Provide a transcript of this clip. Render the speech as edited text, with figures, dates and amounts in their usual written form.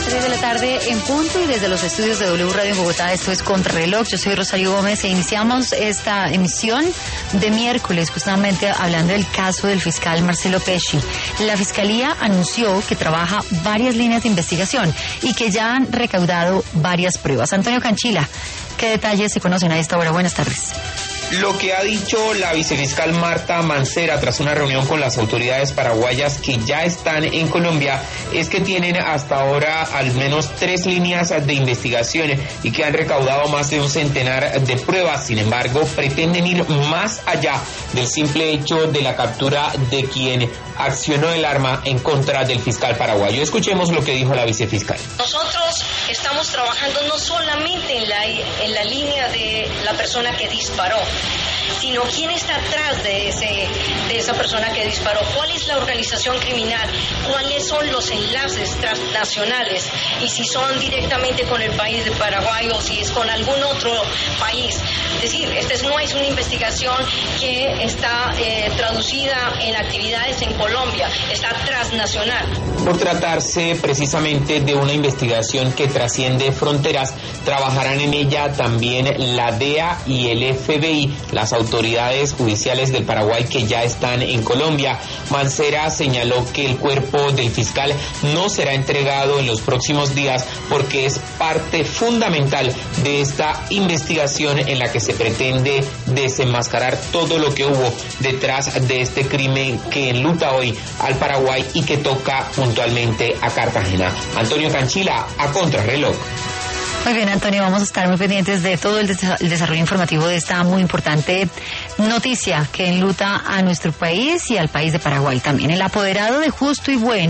3 de la tarde en punto y desde los estudios de W Radio en Bogotá, esto es Contrarreloj. Yo soy Rosario Gómez e iniciamos esta emisión de miércoles justamente hablando del caso del fiscal Marcelo Pesci. La Fiscalía anunció que trabaja varias líneas de investigación y que ya han recaudado varias pruebas. Antonio Canchila, ¿qué detalles se conocen a esta hora? Buenas tardes. Lo que ha dicho la vicefiscal Marta Mancera tras una reunión con las autoridades paraguayas que ya están en Colombia es que tienen hasta ahora al menos 3 líneas de investigación y que han recaudado más de un centenar de pruebas. Sin embargo, pretenden ir más allá del simple hecho de la captura de quien accionó el arma en contra del fiscal paraguayo. Escuchemos lo que dijo la vicefiscal. Nosotros estamos trabajando no solamente en la línea de la persona que disparó, sino quién está atrás de esa persona que disparó, cuál es la organización criminal, cuáles son los enlaces transnacionales y si son directamente con el país de Paraguay o si es con algún otro país. Es decir, esta no es una investigación que está traducida en actividades en Colombia, está transnacional. Por tratarse precisamente de una investigación que trasciende fronteras, trabajarán en ella también la DEA y el FBI, las autoridades judiciales del Paraguay que ya están en Colombia. Mancera señaló que el cuerpo del fiscal no será entregado en los próximos días porque es parte fundamental de esta investigación en la que se pretende desenmascarar todo lo que hubo detrás de este crimen que enluta hoy al Paraguay y que toca puntualmente a Cartagena. Antonio Canchila, a Contrarreloj. Muy bien, Antonio, vamos a estar muy pendientes de todo el desarrollo informativo de esta muy importante noticia que enluta a nuestro país y al país de Paraguay también. El apoderado de Justo y Bueno